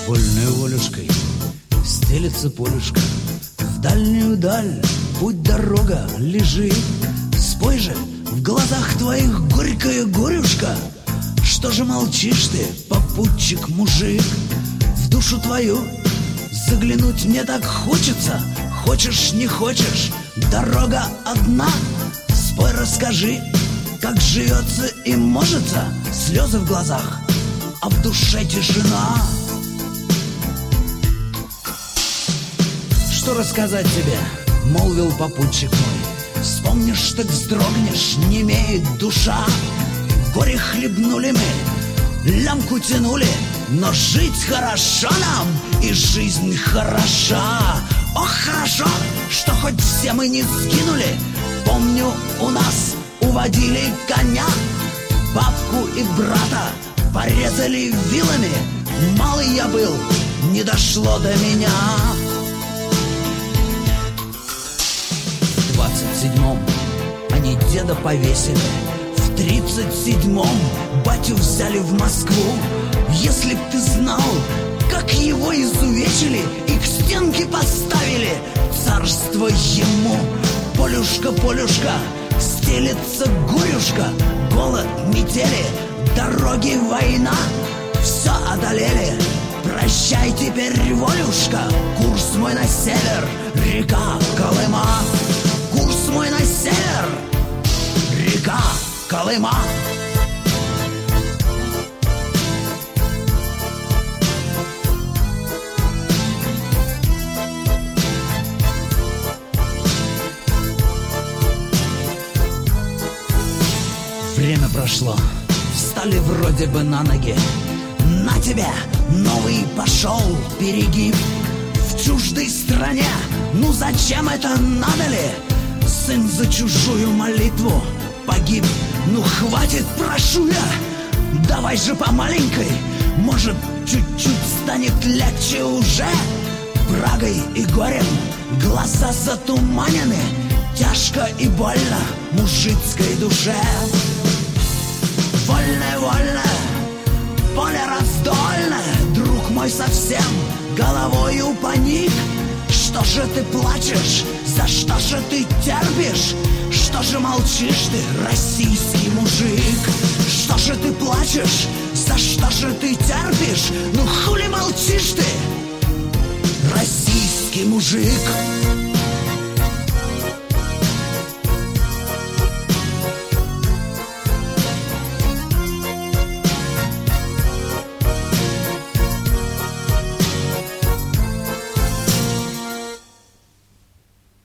вольной волюшкой стелется полюшка. В дальнюю даль путь дорога лежит. Спой же, в глазах твоих горькая горюшка. Что же молчишь ты, попутчик-мужик? В душу твою заглянуть мне так хочется. Хочешь, не хочешь, дорога одна. Спой, расскажи, как живется и можется. Слезы в глазах, а в душе тишина. Что рассказать тебе, молвил попутчик мой. Вспомнишь, так вздрогнешь, немеет душа. Горе хлебнули мы, лямку тянули, но жить хорошо нам, и жизнь хороша. Ох, хорошо, что хоть все мы не сгинули. Помню, у нас уводили коня, бабку и брата порезали вилами. Малый я был, не дошло до меня. В 27-м они деда повесили, в 37-м батю взяли в Москву. Если б ты знал, как его изувечили и к стенке поставили, царство ему. Полюшка, полюшка, стелется горюшка. Голод, метели, дороги, война, все одолели. Прощай теперь, волюшка, курс мой на север, река Колыма. Курс мой на север, река Колыма. Время прошло, встали вроде бы на ноги. На тебе новый пошел перегиб. В чуждой стране, ну зачем это надо ли? Сын за чужую молитву погиб. Ну хватит, прошу я, давай же по маленькой. Может, чуть-чуть станет легче уже. Брагой и горем глаза затуманены. Тяжко и больно мужицкой душе. Вольное, вольное, поле раздольное, друг мой совсем головою поник. Что же ты плачешь, за что же ты терпишь? Что же молчишь ты, российский мужик? Что же ты плачешь, за что же ты терпишь? Ну хули молчишь ты, российский мужик?